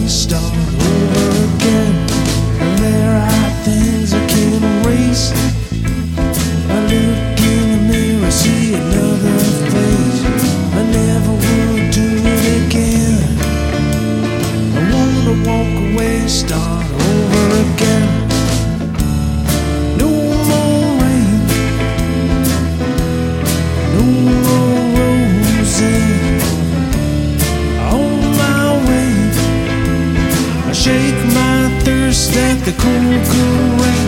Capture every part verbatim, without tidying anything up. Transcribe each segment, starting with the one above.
away, start over again. There are things I can't erase. I look in the mirror, see another face. I never would do it again. I wanna walk away, start over again. No more rain, no more roses. On my way, I shake my thirst at the cool, cool rain.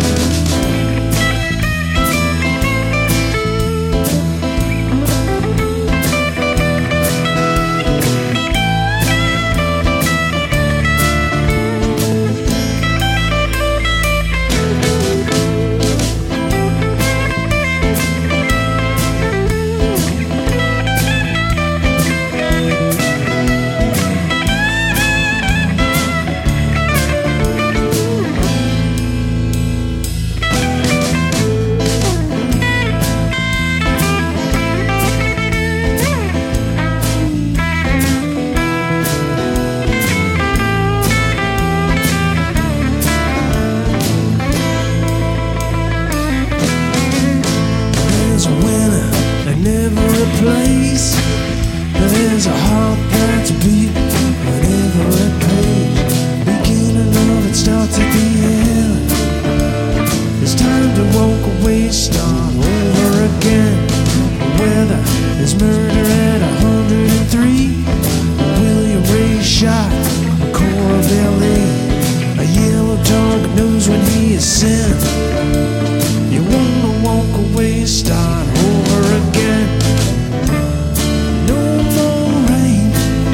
Never a place. There's a heart that's beat whenever it pays. Beginning of it starts at the end. It's time to walk away, start over again. The weather is murder at a hundred and three. William Ray shot the core of L A. A yellow target knows when he is sent. You wanna walk away, start over again. No more rain,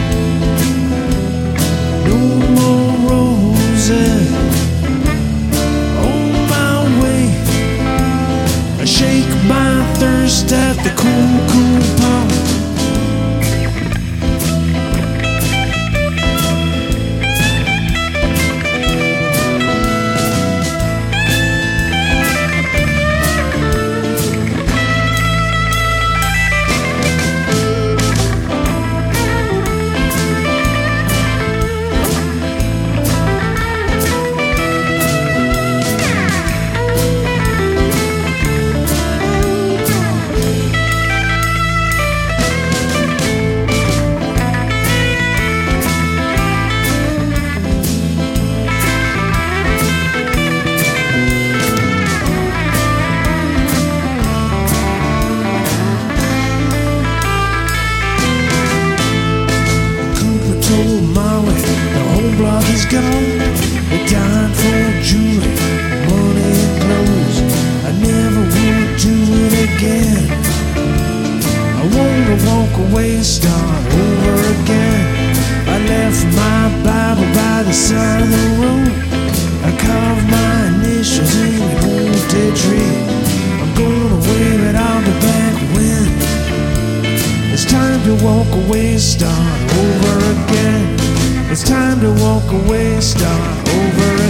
no more roses. On my way, I shake my thirst at the cool, cool pond. The whole block is gone. They died for jewelry, money and clothes. I never would do it again. I wanna walk away, start over again. I left my Bible by the side of the road. I carved my initials in an old dead tree. I'm gonna wave it on the back when it's time to walk away, start over again. It's time to walk away, start over